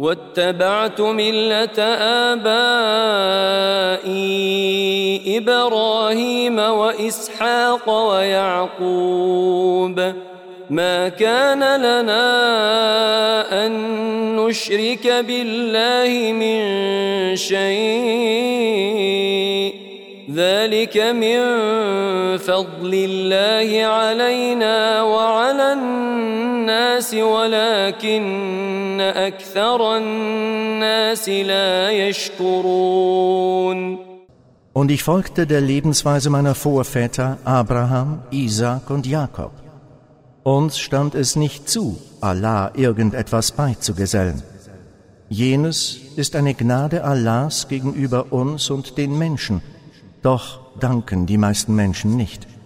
واتبعت ملة آبائي إبراهيم وإسحاق ويعقوب ما كان لنا أن نشرك بالله من شيء ذلك من فضل الله علينا وعلى الناس ولكن أكثر الناس لا يشكرون. Und ich folgte der Lebensweise meiner Vorväter Abraham, Isaak und Jakob. Uns stand es nicht zu, Allah irgendetwas beizugesellen. Jenes ist eine Gnade Allahs gegenüber uns und den Menschen, doch danken die meisten Menschen nicht.